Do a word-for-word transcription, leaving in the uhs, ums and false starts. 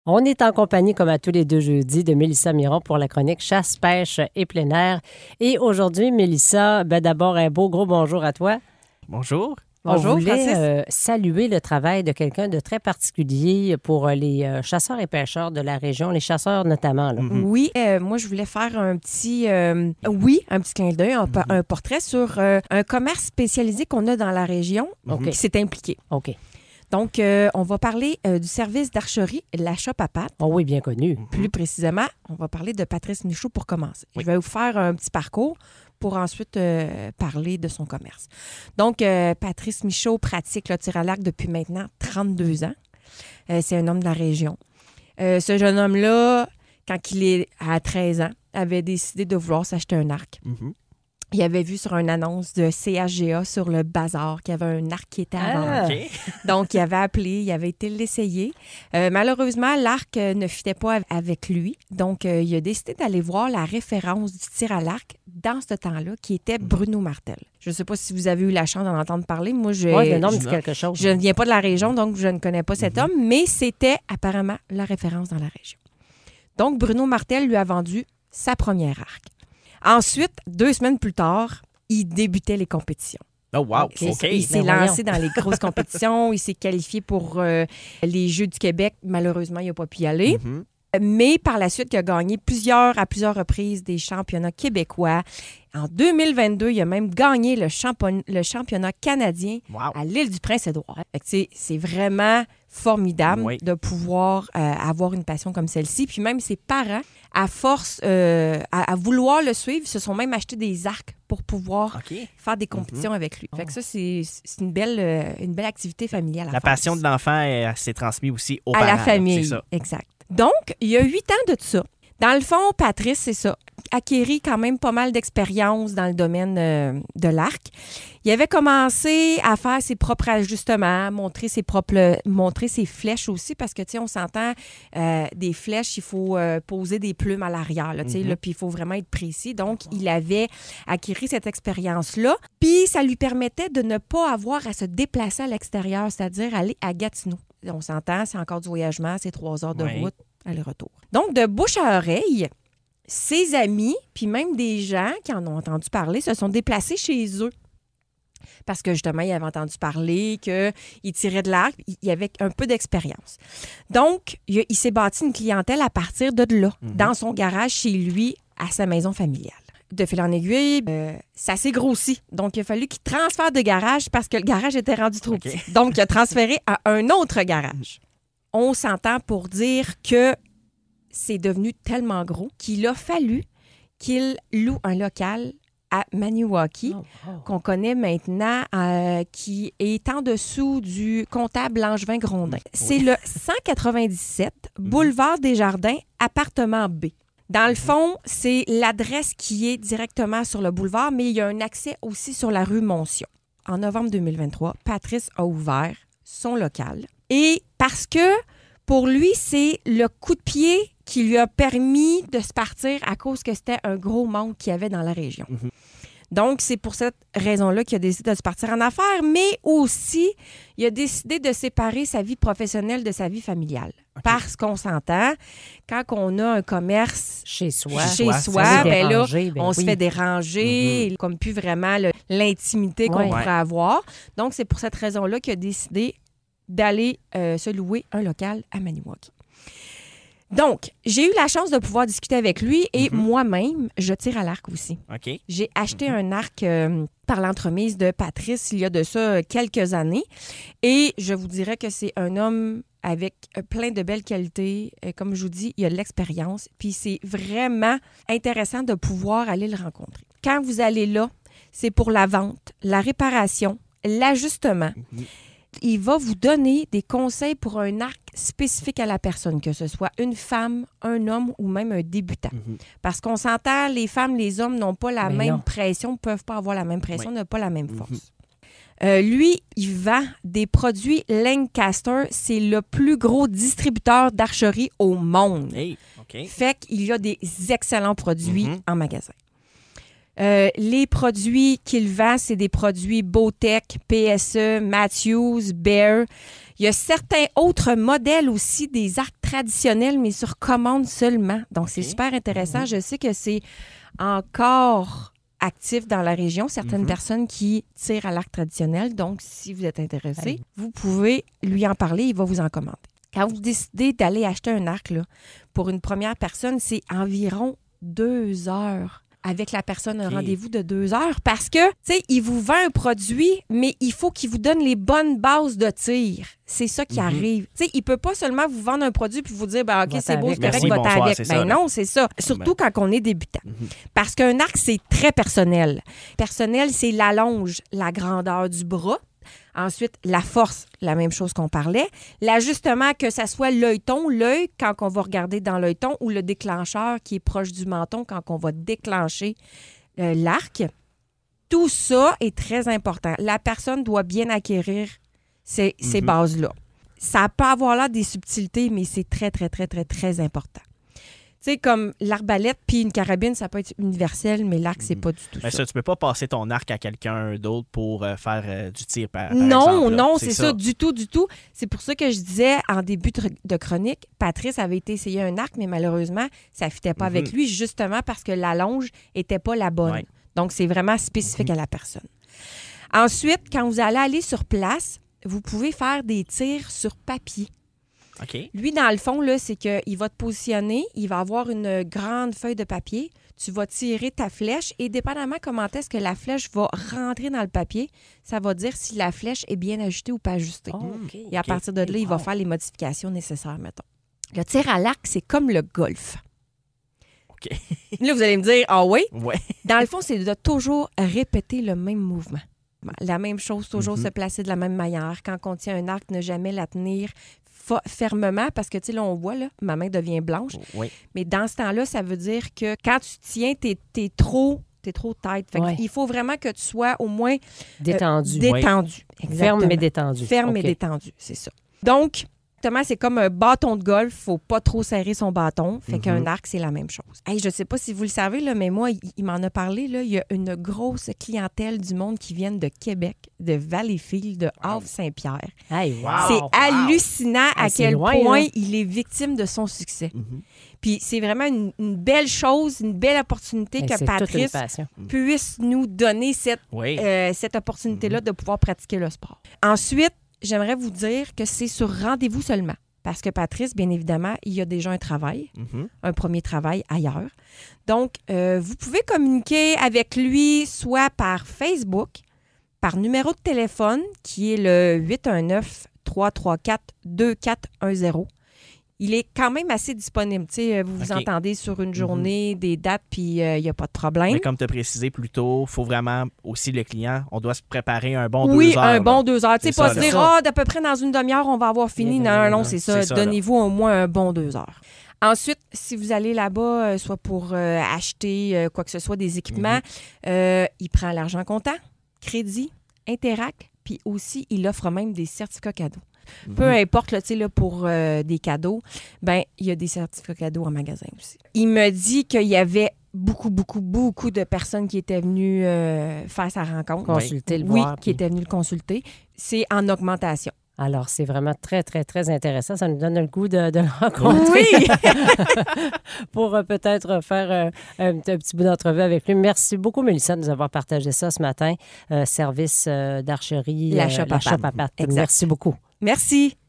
On est en compagnie, comme à tous les deux jeudis, de Mélissa Miron pour la chronique Chasse, pêche et plein air. Et aujourd'hui, Mélissa, ben d'abord, un beau gros bonjour à toi. Bonjour. Bonjour, On voulait Francis. euh, saluer le travail de quelqu'un de très particulier pour euh, les euh, chasseurs et pêcheurs de la région, les chasseurs notamment. Là. Mm-hmm. Oui, euh, moi, je voulais faire un petit, euh, oui, un petit clin d'œil, un, mm-hmm. un portrait sur euh, un commerce spécialisé qu'on a dans la région OK. qui s'est impliqué. OK. Donc, euh, on va parler euh, du service d'archerie, la Shop à Pat. Oh oui, bien connu. Plus précisément, on va parler de Patrice Michaud pour commencer. Oui. Je vais vous faire un petit parcours pour ensuite euh, parler de son commerce. Donc, euh, Patrice Michaud pratique le tir à l'arc depuis maintenant trente-deux ans. Euh, c'est un homme de la région. Euh, ce jeune homme-là, quand il est à treize ans, avait décidé de vouloir s'acheter un arc. Mm-hmm. Il avait vu sur une annonce de C H G A sur le bazar qu'il y avait un arc qui était à vendre. Ah. OK. Donc, il avait appelé, il avait été l'essayer. Euh, malheureusement, l'arc euh, ne fitait pas avec lui. Donc, euh, il a décidé d'aller voir la référence du tir à l'arc dans ce temps-là, qui était Bruno Martel. Je ne sais pas si vous avez eu la chance d'en entendre parler. Moi, je, Oui, le nom me je- dit quelque chose. je ne viens pas de la région, donc je ne connais pas cet Mhm. homme, mais c'était apparemment la référence dans la région. Donc, Bruno Martel lui a vendu sa première arc. Ensuite, deux semaines plus tard, il débutait les compétitions. Oh, wow. OK. OK. Il s'est Ben lancé dans les grosses compétitions. Il s'est qualifié pour euh, les Jeux du Québec. Malheureusement, il n'a pas pu y aller. Mhm. Mais par la suite, il a gagné plusieurs, à plusieurs reprises des championnats québécois. En deux mille vingt-deux, il a même gagné le, champion- le championnat canadien Wow. à l'île du Prince-Édouard. Fait que c'est, c'est vraiment formidable Oui. de pouvoir euh, avoir une passion comme celle-ci. Puis même ses parents, à force euh, à, à vouloir le suivre, se sont même achetés des arcs pour pouvoir OK. faire des compétitions avec lui. Fait que ça, c'est, c'est une, belle, euh, une belle activité familiale à La faire passion aussi. de l'enfant elle, s'est transmise aussi aux À parents. la là. famille. C'est ça. Exact. Donc, il y a huit ans de ça. Dans le fond, Patrice, c'est ça, acquérit quand même pas mal d'expérience dans le domaine euh, de l'arc. Il avait commencé à faire ses propres ajustements, montrer ses propres, montrer ses flèches aussi, parce que, tu sais, on s'entend, euh, des flèches, il faut euh, poser des plumes à l'arrière, là, tu sais, Mhm. là, puis il faut vraiment être précis. Donc, il avait acquis cette expérience-là, puis ça lui permettait de ne pas avoir à se déplacer à l'extérieur, c'est-à-dire aller à Gatineau. On s'entend, c'est encore du voyagement, c'est trois heures de Oui. route, aller-retour. Donc, de bouche à oreille, ses amis, puis même des gens qui en ont entendu parler, se sont déplacés chez eux. Parce que justement, ils avaient entendu parler qu'il tirait de l'arc, il y avait un peu d'expérience. Donc, il, a- il s'est bâti une clientèle à partir de là, Mhm. dans son garage chez lui, à sa maison familiale. De fil en aiguille, euh, ça s'est grossi. Donc, il a fallu qu'il transfère de garage parce que le garage était rendu trop OK. petit. Donc, il a transféré à un autre garage. On s'entend pour dire que c'est devenu tellement gros qu'il a fallu qu'il loue un local à Maniwaki, Oh, oh. qu'on connaît maintenant, euh, qui est en dessous du comptable Langevin Grondin. C'est le cent quatre-vingt-dix-sept boulevard des Jardins, appartement B. Dans le fond, c'est l'adresse qui est directement sur le boulevard, mais il y a un accès aussi sur la rue Moncion. En novembre deux mille vingt-trois, Patrice a ouvert son local. Et parce que pour lui, c'est le coup de pied qui lui a permis de se partir à cause que c'était un gros manque qu'il y avait dans la région. Mhm. Donc, c'est pour cette raison-là qu'il a décidé de se partir en affaires, mais aussi, il a décidé de séparer sa vie professionnelle de sa vie familiale. OK. Parce qu'on s'entend, quand on a un commerce Chez soi. chez soi, soi, c'est ça. ben là, Déranger, ben on se oui. fait déranger, comme plus vraiment le- l'intimité qu'on Ouais. pourrait avoir. Donc, c'est pour cette raison-là qu'il a décidé d'aller euh, se louer un local à Maniwaki. Donc, j'ai eu la chance de pouvoir discuter avec lui et Mhm. moi-même, je tire à l'arc aussi. OK. J'ai acheté un arc euh, par l'entremise de Patrice il y a de ça euh, quelques années et je vous dirais que c'est un homme avec euh, plein de belles qualités. Euh, comme je vous dis, il a de l'expérience puis c'est vraiment intéressant de pouvoir aller le rencontrer. Quand vous allez là, c'est pour la vente, la réparation, l'ajustement. Mhm. Il va vous donner des conseils pour un arc spécifique à la personne, que ce soit une femme, un homme ou même un débutant. Mhm. Parce qu'on s'entend, les femmes, les hommes n'ont pas la Mais même non. pression, ne peuvent pas avoir la même pression, Oui. n'ont pas la même Mhm. force. Euh, lui, il vend des produits Lancaster. C'est le plus gros distributeur d'archerie au monde. Hey, OK. Fait qu'il y a des excellents produits Mhm. en magasin. Euh, les produits qu'il vend, c'est des produits Bowtech, P S E, Matthews, Bear. Il y a certains autres modèles aussi, des arcs traditionnel, mais sur commande seulement. Donc, okay. c'est super intéressant. Mm-hmm. Je sais que c'est encore actif dans la région. Certaines mm-hmm. personnes qui tirent à l'arc traditionnel. Donc, si vous êtes intéressé, hey. vous pouvez lui en parler. Il va vous en commander. Quand vous décidez d'aller acheter un arc, là, pour une première personne, c'est environ deux heures. Avec la personne, un okay. rendez-vous de deux heures parce que, tu sais, il vous vend un produit, mais il faut qu'il vous donne les bonnes bases de tir. C'est ça qui mm-hmm. arrive. Tu sais, il peut pas seulement vous vendre un produit puis vous dire, ben, OK, c'est beau, c'est correct, va-t'en avec. Ben ça, non, c'est ça. Surtout ben. quand on est débutant. Mm-hmm. Parce qu'un arc, c'est très personnel. Personnel, c'est l'allonge, la grandeur du bras. Ensuite, la force, la même chose qu'on parlait. L'ajustement, que ça soit l'œilleton, l'œil, quand on va regarder dans l'œilleton, ou le déclencheur qui est proche du menton, quand on va déclencher euh, l'arc. Tout ça est très important. La personne doit bien acquérir ces, mm-hmm. ces bases-là. Ça peut avoir là des subtilités, mais c'est très, très, très, très, très important. Tu sais, comme l'arbalète puis une carabine, ça peut être universel, mais l'arc, c'est pas du tout mais ça. ça. Tu peux pas passer ton arc à quelqu'un d'autre pour euh, faire euh, du tir, par, par non, exemple. Non, c'est, c'est ça. ça, du tout, du tout. C'est pour ça que je disais, en début de chronique, Patrice avait été essayer un arc, mais malheureusement, ça ne fitait pas mm-hmm. avec lui, justement parce que la longe n'était pas la bonne. Ouais. Donc, c'est vraiment spécifique mm-hmm. à la personne. Ensuite, quand vous allez aller sur place, vous pouvez faire des tirs sur papier. Okay. Lui, dans le fond, là, c'est qu'il va te positionner, il va avoir une grande feuille de papier, tu vas tirer ta flèche et dépendamment comment est-ce que la flèche va rentrer dans le papier, ça va dire si la flèche est bien ajustée ou pas ajustée. Oh, okay, et à okay. partir de là, il va wow. faire les modifications nécessaires, mettons. Le tir à l'arc, c'est comme le golf. OK. Là, vous allez me dire, ah oui? Ouais. Dans le fond, c'est de toujours répéter le même mouvement. La même chose, toujours mm-hmm. se placer de la même manière. Quand on tient un arc, ne jamais la tenir fermement parce que, tu sais, là, on voit, là, ma main devient blanche. Oui. Mais dans ce temps-là, ça veut dire que quand tu tiens, t'es, t'es trop... T'es trop tête. Fait ouais. Il faut vraiment que tu sois au moins... Détendu. Euh, détendu. Oui. Ferme mais détendu. Ferme okay. mais détendu, c'est ça. Donc, justement, c'est comme un bâton de golf. Faut pas trop serrer son bâton. Fait mm-hmm. qu'un arc, c'est la même chose. Hey, je sais pas si vous le savez, là, mais moi, il, il m'en a parlé. Là, il y a une grosse clientèle du monde qui viennent de Québec, de Valleyfield, de Havre-Saint-Pierre. Hey, wow, c'est wow. hallucinant à hey, quel loin, point là. il est victime de son succès. Mm-hmm. Puis c'est vraiment une, une belle chose, une belle opportunité hey, que Patrice puisse nous donner cette, oui. euh, cette opportunité-là mm-hmm. de pouvoir pratiquer le sport. Ensuite, j'aimerais vous dire que c'est sur rendez-vous seulement. Parce que Patrice, bien évidemment, il y a déjà un travail, mm-hmm. un premier travail ailleurs. Donc, euh, vous pouvez communiquer avec lui soit par Facebook, par numéro de téléphone qui est le huit un neuf, trois trois quatre, deux quatre un zéro. Il est quand même assez disponible. T'sais, vous vous okay. entendez sur une journée, mm-hmm. des dates, puis il euh, n'y a pas de problème. Mais comme tu as précisé plus tôt, il faut vraiment aussi le client, on doit se préparer un bon oui, deux heures. Oui, un bon là. deux heures. Tu sais, pas ça, se dire, ah, oh, d'à peu près dans une demi-heure, on va avoir fini. Non, non, non, c'est ça. C'est ça Donnez-vous là. Au moins un bon deux heures. Ensuite, si vous allez là-bas, euh, soit pour euh, acheter euh, quoi que ce soit, des équipements, mm-hmm. euh, il prend l'argent comptant, crédit, Interac, puis aussi, il offre même des certificats cadeaux. Mm-hmm. Peu importe, là, là, pour euh, des cadeaux, ben il y a des certificats cadeaux en magasin aussi. Il me dit qu'il y avait beaucoup, beaucoup, beaucoup de personnes qui étaient venues euh, faire sa rencontre. Consulter le oui, voir. qui étaient venues le consulter. C'est en augmentation. Alors, c'est vraiment très, très, très intéressant. Ça nous donne le goût de, de le rencontrer. Oui! Pour euh, peut-être faire euh, un, un petit bout d'entrevue avec lui. Merci beaucoup, Mélissa, de nous avoir partagé ça ce matin. Euh, service euh, d'archerie. La Shop euh, à Pat. Merci beaucoup. Merci.